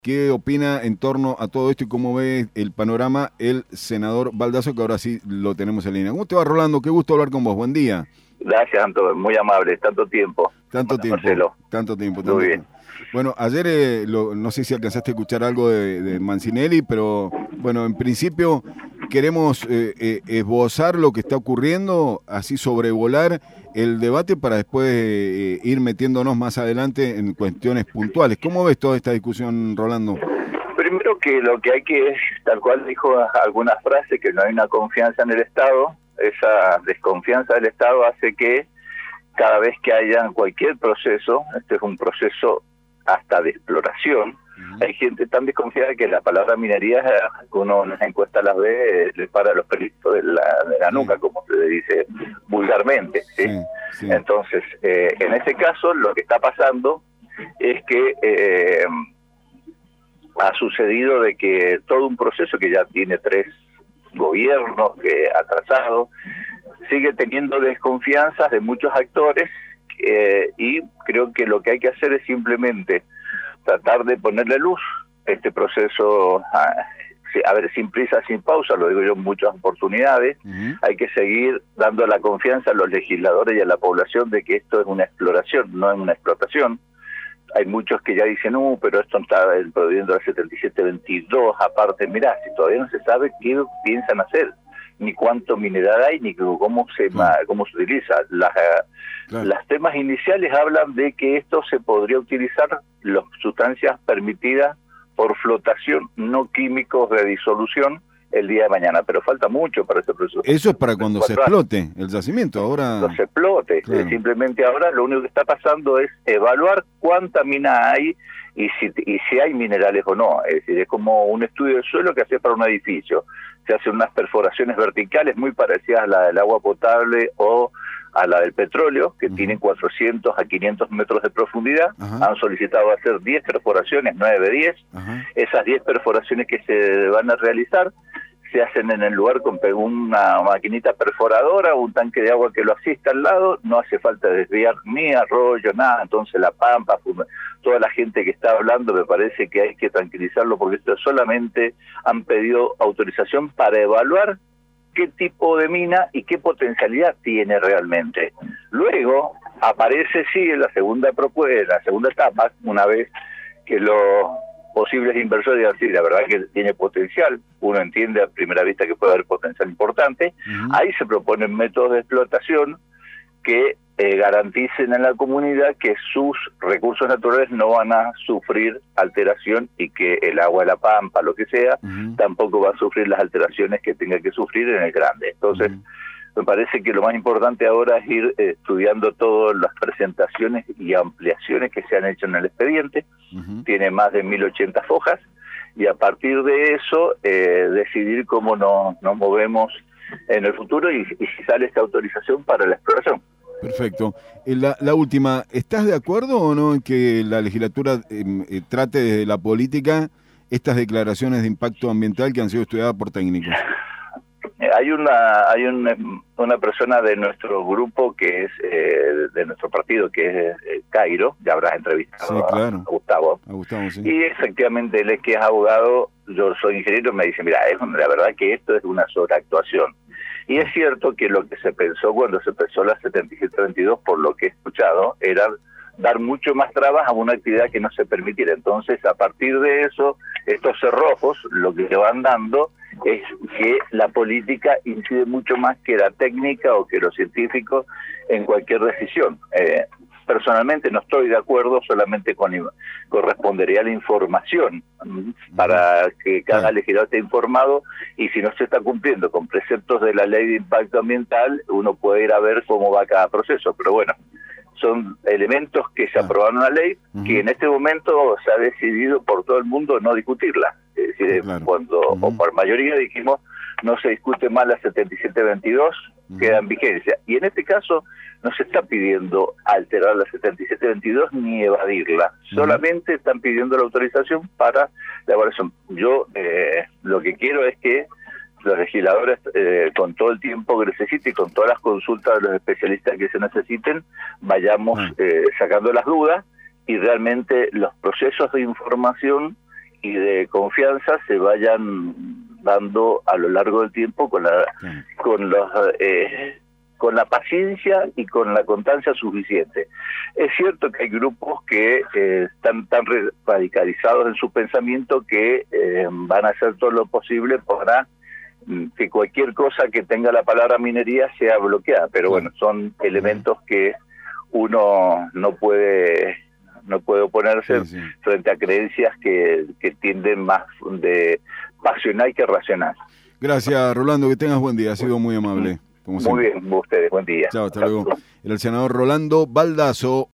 ¿Qué opina en torno a todo esto y cómo ve el panorama el senador Baldasso, que ahora sí lo tenemos en línea? ¿Cómo te va, Rolando? Qué gusto hablar con vos. Buen día. Gracias, Antonio, muy amable, tanto tiempo. Tanto Bueno, tiempo, Marcelo, tanto tiempo, muy tanto bien. tiempo. Bueno, ayer no sé si alcanzaste a escuchar algo de Mancinelli, pero bueno, en principio queremos esbozar lo que está ocurriendo, así sobrevolar el debate para después ir metiéndonos más adelante en cuestiones puntuales. ¿Cómo ves toda esta discusión, Rolando? Primero que lo que hay que, tal cual dijo algunas frases, que no hay una confianza en el Estado. Esa desconfianza del Estado hace que cada vez que haya cualquier proceso, este es un proceso hasta de exploración, hay gente tan desconfiada que la palabra minería, uno en las encuestas las ve, le para los pelitos de la nuca, como se le dice vulgarmente, ¿sí? Sí. Entonces, en ese caso, lo que está pasando es que ha sucedido de que todo un proceso que ya tiene 3 gobiernos que atrasado, sigue teniendo desconfianzas de muchos actores, y creo que lo que hay que hacer es simplemente tratar de ponerle luz a este proceso, a ver, sin prisa, sin pausa, lo digo yo en muchas oportunidades. Hay que seguir dando la confianza a los legisladores y a la población de que esto es una exploración, no es una explotación. Hay muchos que ya dicen, pero esto está prohibiendo la 7722, aparte, mirá, si todavía no se sabe qué piensan hacer, ni cuánto mineral hay, ni cómo se utiliza. Las temas iniciales hablan de que esto se podría utilizar, las sustancias permitidas por flotación, no químicos de disolución, el día de mañana, pero falta mucho para ese proceso. Eso es para cuando se explote el yacimiento, ahora... Cuando se explote, claro. Simplemente ahora lo único que está pasando es evaluar cuánta mina hay y si hay minerales o no. Es decir, es como un estudio del suelo que hace para un edificio. Se hacen unas perforaciones verticales muy parecidas a la del agua potable o a la del petróleo, que tienen 400 a 500 metros de profundidad. Han solicitado hacer 10 perforaciones, 9 de 10. Esas 10 perforaciones que se van a realizar se hacen en el lugar con una maquinita perforadora, un tanque de agua que lo asista al lado, no hace falta desviar ni arroyo, nada. Entonces la Pampa, toda la gente que está hablando, me parece que hay que tranquilizarlo, porque esto solamente han pedido autorización para evaluar qué tipo de mina y qué potencialidad tiene realmente. Luego aparece sí en la segunda propuesta, la segunda etapa, una vez que los posibles inversores digan, sí, la verdad que tiene potencial, uno entiende a primera vista que puede haber potencial importante. Ahí se proponen métodos de explotación que garanticen en la comunidad que sus recursos naturales no van a sufrir alteración y que el agua de la Pampa, lo que sea, tampoco va a sufrir las alteraciones que tenga que sufrir en el grande. Entonces, me parece que lo más importante ahora es ir estudiando todas las presentaciones y ampliaciones que se han hecho en el expediente. Tiene más de 1080 hojas, y a partir de eso decidir cómo nos movemos en el futuro y si sale esta autorización para la exploración. Perfecto. La última, ¿estás de acuerdo o no en que la legislatura trate desde la política estas declaraciones de impacto ambiental que han sido estudiadas por técnicos? Hay una persona de nuestro grupo que es de nuestro partido, que es Cairo, ya habrás entrevistado, sí, claro, a Gustavo. Sí. Y efectivamente él es que es abogado, yo soy ingeniero, me dice, mira, la verdad que esto es una sobreactuación. Y es cierto que lo que se pensó cuando se empezó la 7722, por lo que he escuchado, era dar mucho más trabas a una actividad que no se permitiera. Entonces, a partir de eso, estos cerrojos, lo que le van dando es que la política incide mucho más que la técnica o que los científicos en cualquier decisión. Personalmente no estoy de acuerdo, solamente correspondería la información para que cada legislador esté informado, y si no se está cumpliendo con preceptos de la ley de impacto ambiental, uno puede ir a ver cómo va cada proceso. Pero bueno, son elementos que se aprobaron en la ley, que en este momento se ha decidido por todo el mundo no discutirla. Es decir, cuando o por mayoría dijimos no se discute más la 7722, queda en vigencia. Y en este caso no se está pidiendo alterar la 7722 ni evadirla, solamente están pidiendo la autorización para la evaluación. Yo lo que quiero es que los legisladores, con todo el tiempo que necesiten y con todas las consultas de los especialistas que se necesiten, vayamos sacando las dudas, y realmente los procesos de información y de confianza se vayan dando a lo largo del tiempo con la paciencia y con la constancia suficiente. Es cierto que hay grupos que están tan radicalizados en su pensamiento que van a hacer todo lo posible para que cualquier cosa que tenga la palabra minería sea bloqueada, pero bueno, son elementos que uno no puede oponerse frente a creencias que tienden más de pasional que racional. Gracias, Rolando, que tengas buen día, ha sido muy amable. Muy bien, ustedes, buen día. Chao, hasta luego. Era el senador Rolando Baldasso.